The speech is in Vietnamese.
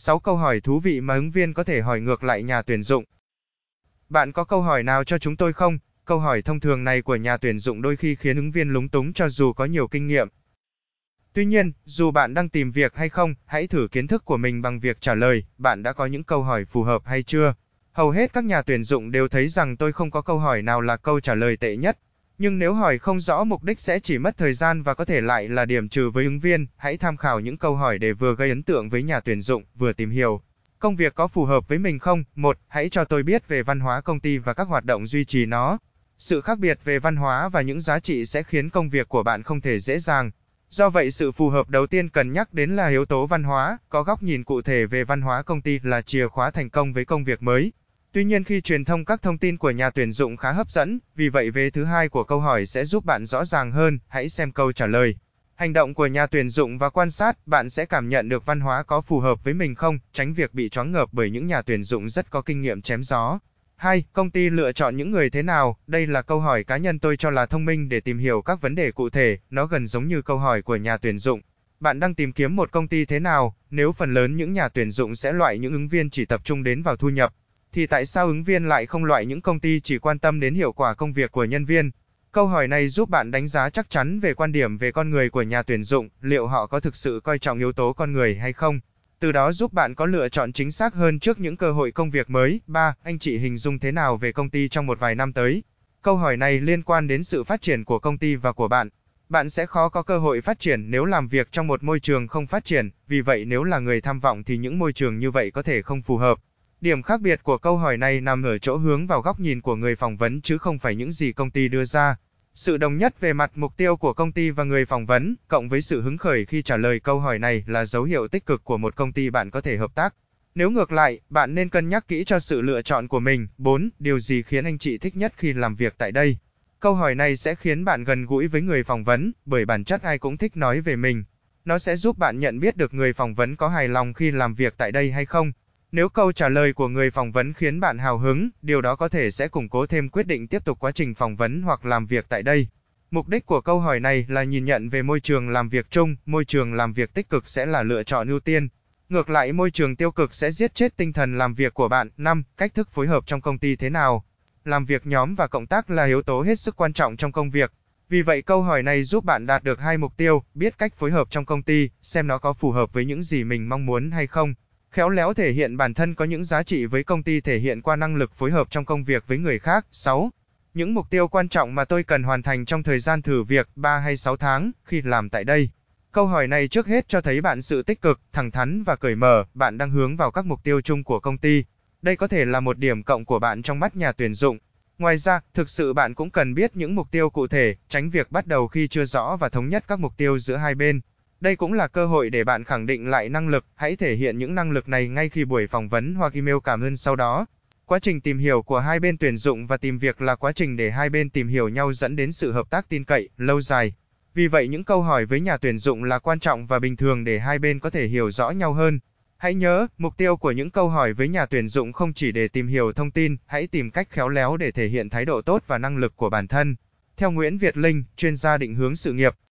6 câu hỏi thú vị mà ứng viên có thể hỏi ngược lại nhà tuyển dụng. Bạn có câu hỏi nào cho chúng tôi không? Câu hỏi thông thường này của nhà tuyển dụng đôi khi khiến ứng viên lúng túng cho dù có nhiều kinh nghiệm. Tuy nhiên, dù bạn đang tìm việc hay không, hãy thử kiến thức của mình bằng việc trả lời, bạn đã có những câu hỏi phù hợp hay chưa? Hầu hết các nhà tuyển dụng đều thấy rằng tôi không có câu hỏi nào là câu trả lời tệ nhất. Nhưng nếu hỏi không rõ mục đích sẽ chỉ mất thời gian và có thể lại là điểm trừ với ứng viên, hãy tham khảo những câu hỏi để vừa gây ấn tượng với nhà tuyển dụng, vừa tìm hiểu. Công việc có phù hợp với mình không? 1. Hãy cho tôi biết về văn hóa công ty và các hoạt động duy trì nó. Sự khác biệt về văn hóa và những giá trị sẽ khiến công việc của bạn không thể dễ dàng. Do vậy sự phù hợp đầu tiên cần nhắc đến là yếu tố văn hóa, có góc nhìn cụ thể về văn hóa công ty là chìa khóa thành công với công việc mới. Tuy nhiên khi truyền thông các thông tin của nhà tuyển dụng khá hấp dẫn, vì vậy vế thứ hai của câu hỏi sẽ giúp bạn rõ ràng hơn, hãy xem câu trả lời. Hành động của nhà tuyển dụng và quan sát, bạn sẽ cảm nhận được văn hóa có phù hợp với mình không, tránh việc bị choáng ngợp bởi những nhà tuyển dụng rất có kinh nghiệm chém gió. 2. Công ty lựa chọn những người thế nào? Đây là câu hỏi cá nhân tôi cho là thông minh để tìm hiểu các vấn đề cụ thể, nó gần giống như câu hỏi của nhà tuyển dụng. Bạn đang tìm kiếm một công ty thế nào? Nếu phần lớn những nhà tuyển dụng sẽ loại những ứng viên chỉ tập trung đến vào thu nhập, thì tại sao ứng viên lại không loại những công ty chỉ quan tâm đến hiệu quả công việc của nhân viên? Câu hỏi này giúp bạn đánh giá chắc chắn về quan điểm về con người của nhà tuyển dụng, liệu họ có thực sự coi trọng yếu tố con người hay không? Từ đó giúp bạn có lựa chọn chính xác hơn trước những cơ hội công việc mới. 3. Anh chị hình dung thế nào về công ty trong một vài năm tới? Câu hỏi này liên quan đến sự phát triển của công ty và của bạn. Bạn sẽ khó có cơ hội phát triển nếu làm việc trong một môi trường không phát triển, vì vậy nếu là người tham vọng thì những môi trường như vậy có thể không phù hợp. Điểm khác biệt của câu hỏi này nằm ở chỗ hướng vào góc nhìn của người phỏng vấn chứ không phải những gì công ty đưa ra. Sự đồng nhất về mặt mục tiêu của công ty và người phỏng vấn, cộng với sự hứng khởi khi trả lời câu hỏi này là dấu hiệu tích cực của một công ty bạn có thể hợp tác. Nếu ngược lại, bạn nên cân nhắc kỹ cho sự lựa chọn của mình. 4. Điều gì khiến anh chị thích nhất khi làm việc tại đây? Câu hỏi này sẽ khiến bạn gần gũi với người phỏng vấn, bởi bản chất ai cũng thích nói về mình. Nó sẽ giúp bạn nhận biết được người phỏng vấn có hài lòng khi làm việc tại đây hay không. Nếu câu trả lời của người phỏng vấn khiến bạn hào hứng, điều đó có thể sẽ củng cố thêm quyết định tiếp tục quá trình phỏng vấn hoặc làm việc tại đây. Mục đích của câu hỏi này là nhìn nhận về môi trường làm việc chung, môi trường làm việc tích cực sẽ là lựa chọn ưu tiên. Ngược lại môi trường tiêu cực sẽ giết chết tinh thần làm việc của bạn. 5. Cách thức phối hợp trong công ty thế nào? Làm việc nhóm và cộng tác là yếu tố hết sức quan trọng trong công việc. Vì vậy câu hỏi này giúp bạn đạt được hai mục tiêu, biết cách phối hợp trong công ty, xem nó có phù hợp với những gì mình mong muốn hay không. Khéo léo thể hiện bản thân có những giá trị với công ty thể hiện qua năng lực phối hợp trong công việc với người khác. 6. Những mục tiêu quan trọng mà tôi cần hoàn thành trong thời gian thử việc 3 hay 6 tháng khi làm tại đây. Câu hỏi này trước hết cho thấy bạn sự tích cực, thẳng thắn và cởi mở, bạn đang hướng vào các mục tiêu chung của công ty. Đây có thể là một điểm cộng của bạn trong mắt nhà tuyển dụng. Ngoài ra, thực sự bạn cũng cần biết những mục tiêu cụ thể, tránh việc bắt đầu khi chưa rõ và thống nhất các mục tiêu giữa hai bên. Đây cũng là cơ hội để bạn khẳng định lại năng lực, hãy thể hiện những năng lực này ngay khi buổi phỏng vấn hoặc email cảm ơn sau đó. Quá trình tìm hiểu của hai bên tuyển dụng và tìm việc là quá trình để hai bên tìm hiểu nhau dẫn đến sự hợp tác tin cậy, lâu dài. Vì vậy những câu hỏi với nhà tuyển dụng là quan trọng và bình thường để hai bên có thể hiểu rõ nhau hơn. Hãy nhớ, mục tiêu của những câu hỏi với nhà tuyển dụng không chỉ để tìm hiểu thông tin, hãy tìm cách khéo léo để thể hiện thái độ tốt và năng lực của bản thân. Theo Nguyễn Việt Linh, chuyên gia định hướng sự nghiệp.